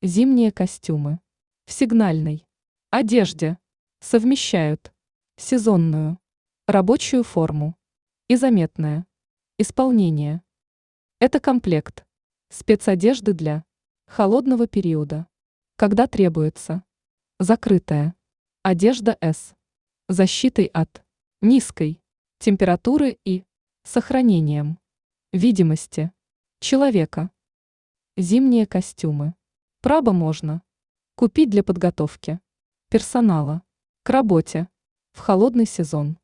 Зимние костюмы. В сигнальной одежде совмещают сезонную, рабочую форму и заметное исполнение. Это комплект спецодежды для холодного периода, когда требуется закрытая одежда с защитой от низкой температуры и сохранением видимости человека. Зимние костюмы. Право можно купить для подготовки персонала к работе в холодный сезон.